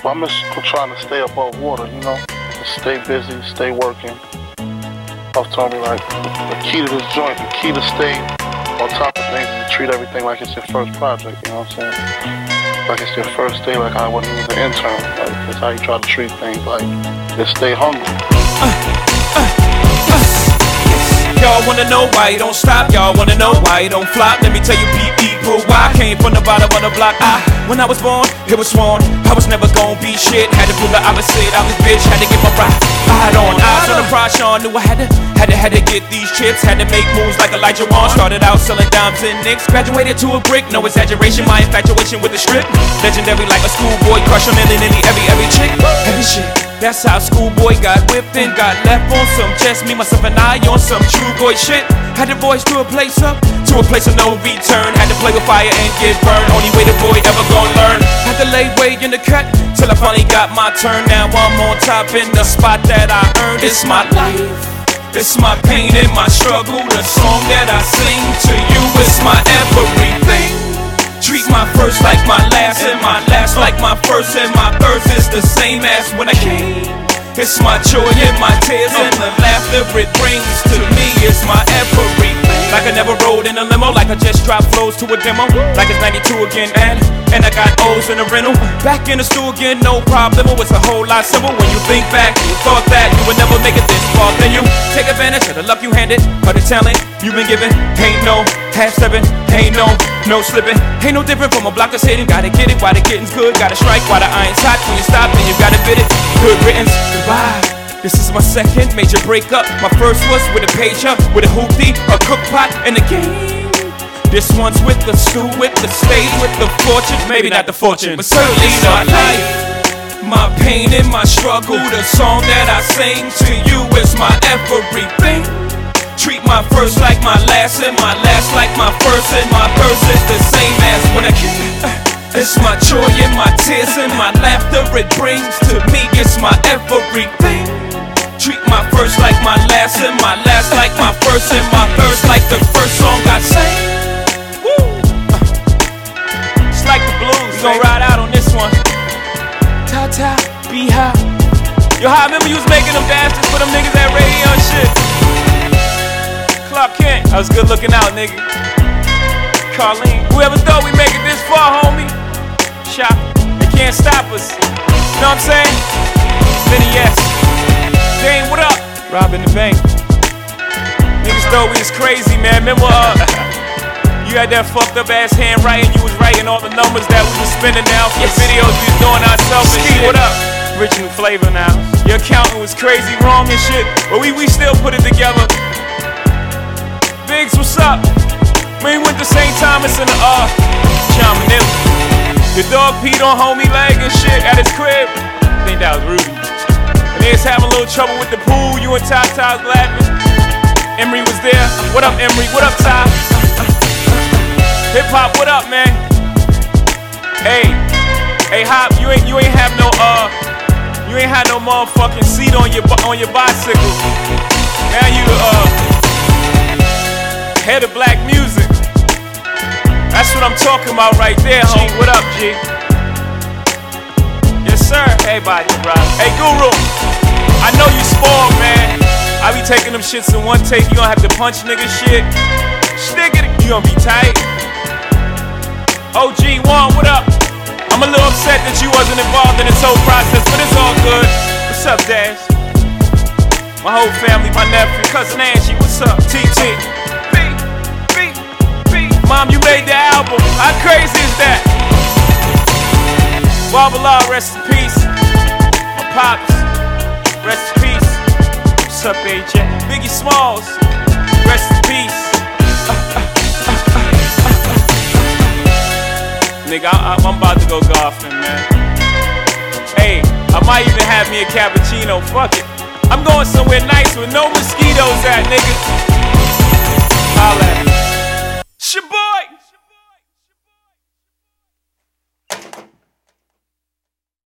But I'm just trying to stay above water, you know? Stay busy, stay working. I've told me, like, the key to this joint, the key to stay on top of things is to treat everything like it's your first project, you know what I'm saying? Like it's your first day, like I wasn't even an intern. Like, that's how you try to treat things, like, just stay hungry. Y'all wanna know why you don't stop? Y'all wanna know why you don't flop? Let me tell you people why I came from the bottom of the block. When I was born, it was sworn I was never gonna be shit. Had to prove the opposite, I was bitch. Had to get my pride on. Eyes on the prize, Sean knew I had to get these chips. Had to make moves like Elijah Wan. Started out selling dimes and nicks. Graduated to a brick, no exaggeration. My infatuation with the strip. Legendary like a schoolboy crush on every chick. Heavy shit. That's how schoolboy got whipped and got left on some chest. Me, myself, and I on some true boy shit. Had the voice to a place of no return. Had to play with fire and get burned. Only way the boy ever gon' learn. Had to lay way in the cut till I finally got my turn. Now I'm on top in the spot that I earned. It's my life, it's my pain and my struggle. The song that I sing to you is my everything. Treat my first like my last, and my last like my first, and my birth is the same as when I came. It's my joy and my tears and the laughter it brings to me. It's my everything. Like I never rode in a limo, like I just dropped flows to a demo. Like it's 92 again, and I got O's in a rental. Back in the stool again, no problem. It's a whole lot simple when you think back. You thought that you would never make it this far, then you take advantage of the luck you handed, of the talent you've been given. Ain't no half-stepping, ain't no slipping. Ain't no different from a block that's hitting. Gotta get it while the getting's good. Gotta strike while the iron's hot. When you stop, then you gotta bid it. Good riddance, goodbye. This is my second major breakup. My first was with a pager, with a hoopty, a cook pot, and a game. This one's with the stew, with the stage, with the fortune. Maybe not the fortune, but certainly my life, my pain and my struggle. The song that I sing to you is my everything. Treat my first like my last, and my last like my first, and my first is the same as when I came. It's my joy and my tears and my laughter it brings to me. It's my everything. Treat my first like my last, and my last like my first, and my first like the first song I sang. It's like the blues. We gon' ride out on this one. Ta-ta, be high. Yo, I remember you was making them dances for them niggas at radio and shit. Clark Kent, I was good looking out, nigga. Carlene, whoever thought we make it this far, homie? Shop, they can't stop us. You know what I'm saying? Vinny S. Dane, what up? Robbing the bank. Niggas thought we was crazy, man. Remember, you had that fucked up ass handwriting. You was writing all the numbers that we was spending now for the videos we was doing ourselves and shit. What up? Original flavor now. Your accountant was crazy wrong and shit, but we still put it together. Biggs, what's up? We went to St. Thomas in the John Manila. The dog peed on homie leg and shit at his crib. I think that was Rudy. And they was having a little trouble with the pool. You and Ty was laughing. Emery was there. What up, Emery? What up, Ty? Hip hop, what up, man? Hey, Hop, you ain't have no motherfucking seat on your bicycle. Now you head of black music. That's what I'm talking about right there, homie. What up, G? Yes, sir. Hey, body, bro. Hey, Guru. I know you spoiled, man. I be taking them shits in one take. You gonna have to punch nigga shit. Stick it. You gonna be tight. OG1, what up? I'm a little upset that you wasn't involved in this whole process, but it's all good. What's up, Dash? My whole family, my nephew, cousin Angie. What's up? TT. Mom, you made the album. How crazy is that? Barbala, rest in peace. My pops, rest in peace. What's up, AJ? Biggie Smalls, rest in peace. Nigga, I'm about to go golfing, man. Hey, I might even have me a cappuccino. Fuck it. I'm going somewhere nice with no mosquitoes at, nigga. Holla at me.